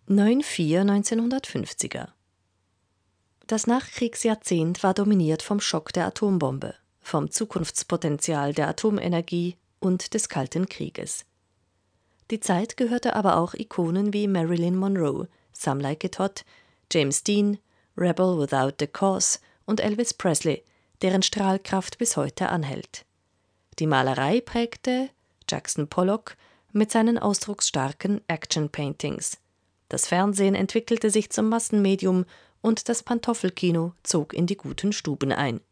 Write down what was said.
9/4/1950er. Das Nachkriegsjahrzehnt war dominiert vom Schock der Atombombe, vom Zukunftspotenzial der Atomenergie und des Kalten Krieges. Die Zeit gehörte aber auch Ikonen wie Marilyn Monroe, Some Like It Hot, James Dean, Rebel Without the Cause und Elvis Presley, deren Strahlkraft bis heute anhält. Die Malerei prägte Jackson Pollock mit seinen ausdrucksstarken Action-Paintings. Das Fernsehen entwickelte sich zum Massenmedium und das Pantoffelkino zog in die guten Stuben ein.